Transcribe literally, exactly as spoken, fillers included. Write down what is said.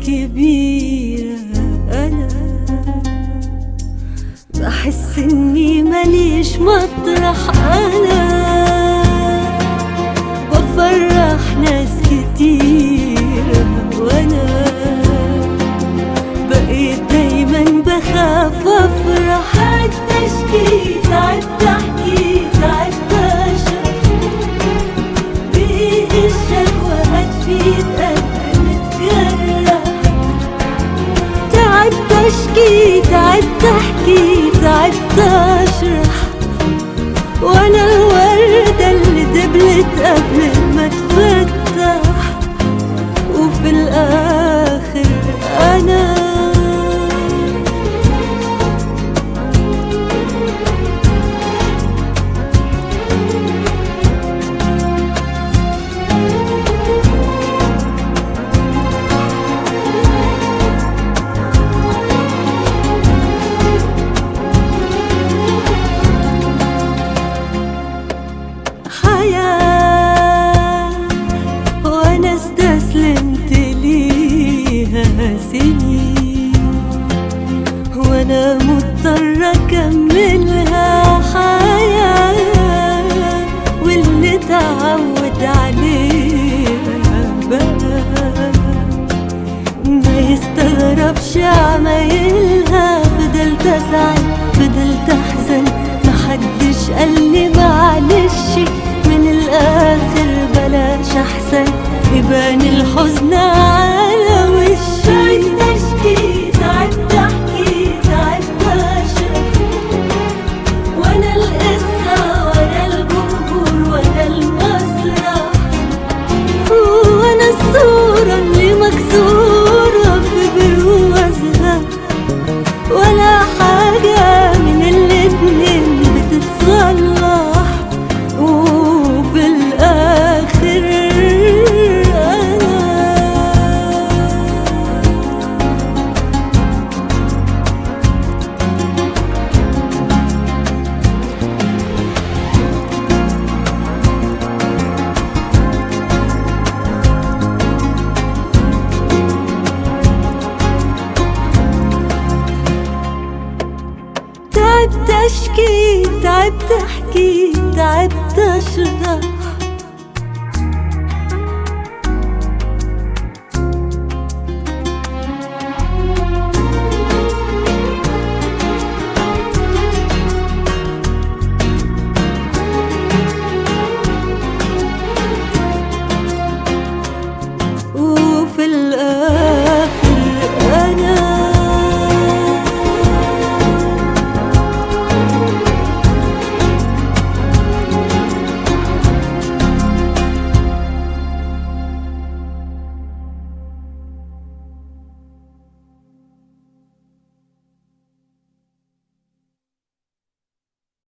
الكبيرة أنا بحس إني ماليش مطرح، أنا بفرح ناس كتير وأنا بقيت دايما بخاف أفرح. قعدت أشكي، قعدت أحكي، قعدت أشرح، بإيه الشكوى هتفيد أبقى متجرح. تعبت أشكي، تعبت أحكي، تعبت أشرح، وأنا الوردة اللي دبلت قبل ما تفتح، وفي الآخر أنا وانا استسلمت ليها سنين، وانا مضطرة اكملها حياة، واللي تعود عليها بقى ما يستغربش عمايلها. فضلت ازعل، فضلت احزن، محدش قالي معلش، من الآخر بلاش أحسن يبان الحزن على وشي. تعبت أشكي، تعبت أحكي، تعبت أشرح، وأنا القصة وأنا الجمهور وأنا المسرح، وأنا الصورة اللي مكسورة في بروزها، ولا حاجة من الاتنين بتتصلح، وفي الآخر أنا تعبت أشكي، تعبت أحكي، تعبت أشرح،